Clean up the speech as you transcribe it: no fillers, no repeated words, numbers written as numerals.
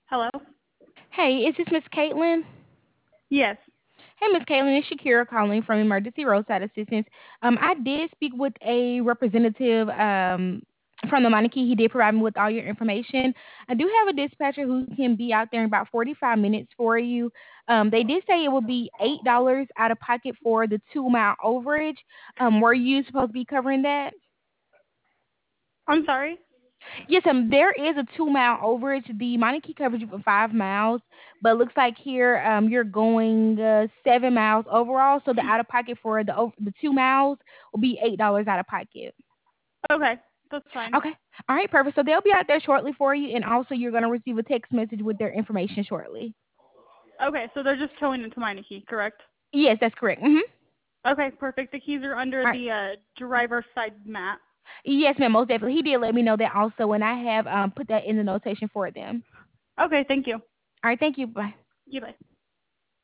Hello? Hey, is this Miss Caitlin? Yes. Hey, Miss Caitlin, it's Shakira calling from Emergency Roadside Assistance. I did speak with a representative from the Monarchy. He did provide me with all your information. I do have a dispatcher who can be out there in about 45 minutes for you. They did say it would be $8 out of pocket for the 2 mile overage. Were you supposed to be covering that? I'm sorry? Yes, there is a 2 mile overage. The Monarchy covers you for 5 miles, but it looks like here you're going 7 miles overall. So the out of pocket for the 2 miles will be $8 out of pocket. Okay, that's fine. Okay, all right, perfect. So they'll be out there shortly for you, and also you're gonna receive a text message with their information shortly. Okay, so they're just towing into Meineke, correct? Yes, that's correct. Mhm. Okay, perfect. The keys are under All right. the driver's side mat. Yes, ma'am. Most definitely. He did let me know that also, and I have put that in the notation for them. Okay, thank you. All right. Thank you. Bye. Goodbye.